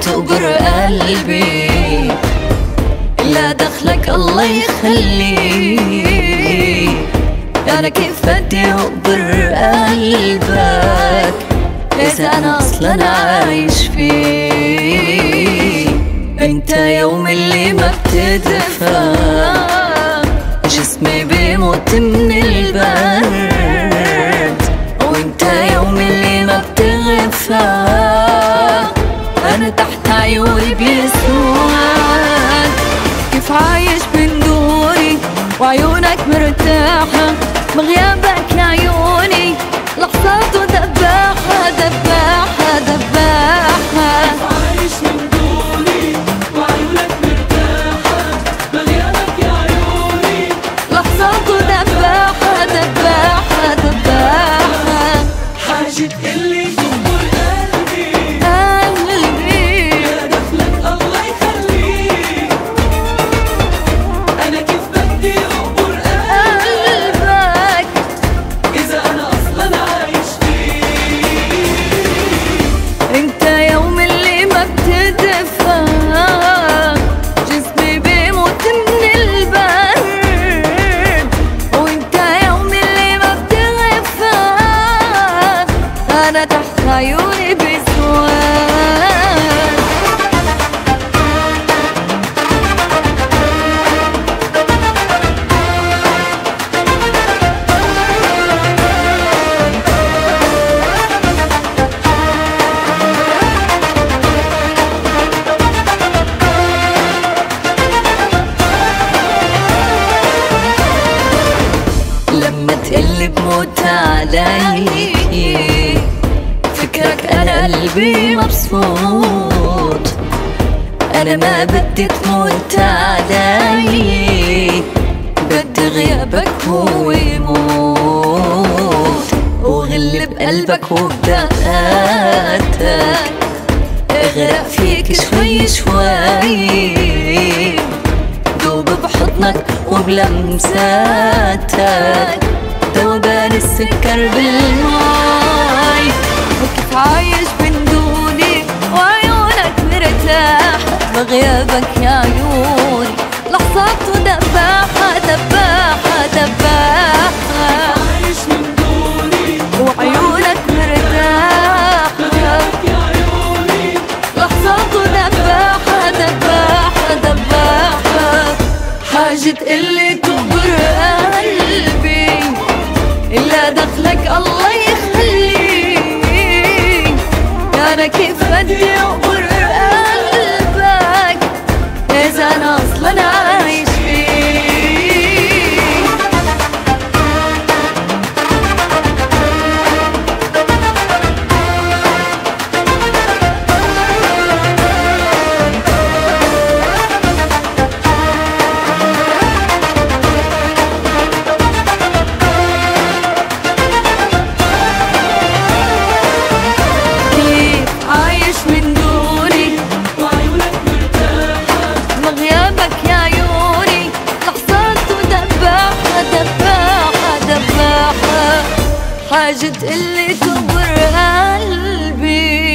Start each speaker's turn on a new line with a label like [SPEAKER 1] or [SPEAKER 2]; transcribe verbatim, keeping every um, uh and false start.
[SPEAKER 1] تقبر قلبي، لا دخلك الله يخليك. أنا كيف بدي أقبر قلبك إذا أنا أصلا عايش فيه؟ انت يوم اللي ما بتدفى جسمي بيموت من البرد، وانت يوم اللي ما بتغفى انا تحت عيوني بيسود. كيف عايش من دوني وعيونك مرتاحة بغيابك يا عيوني، لحظاته دباحة دباحة دباحة.
[SPEAKER 2] عايش من دوني وعيونك مرتاحة بغيابك يا عيوني،
[SPEAKER 1] لحظاته دباحة دباحة دباحة.
[SPEAKER 2] حاجة تقلي تقبر قلبي
[SPEAKER 1] قلبي
[SPEAKER 2] يا دخلك الله يخليك. أنا كيف بدي أقبر
[SPEAKER 1] قلبك
[SPEAKER 2] إذا أنا أصلا عايش فيه؟
[SPEAKER 1] انت يوم اللي ما بتدفى جسمي بيموت من البرد، وانت يوم اللي ما بتغفى انا تحت عيوني بسواد. لما تقلب موت علي فكرك انا قلبي مبسوط، انا ما بدي تموت علي، بدي غيابك هو يموت، وغلب قلبك وبدقاتك اغرق فيك شوي شوي، دوب بحضنك وبلمساتك ذوبان السكر بالماي. وكيف عايش من دوني وعيونك مرتاح بغيابك يا عيوني، لحظاته دباحة دباحة دباحة.
[SPEAKER 2] عايش من دوني
[SPEAKER 1] وعيونك مرتاح
[SPEAKER 2] بغيابك يا عيوني،
[SPEAKER 1] لحظاته دباحة دباحة دباحة. حاجة تقلي تقبر قلبي، إلا دخلك الله يخليك. أنا كيف بدي أقبر قلبك إذا أنا أصلا عايش فيه؟ كيف عايش من دوني
[SPEAKER 2] وعيونك مرتاحة
[SPEAKER 1] بغيابك يا عيوني، لحظاته دباحة دباحة دباحة. حاجة اللي تقبر قلبي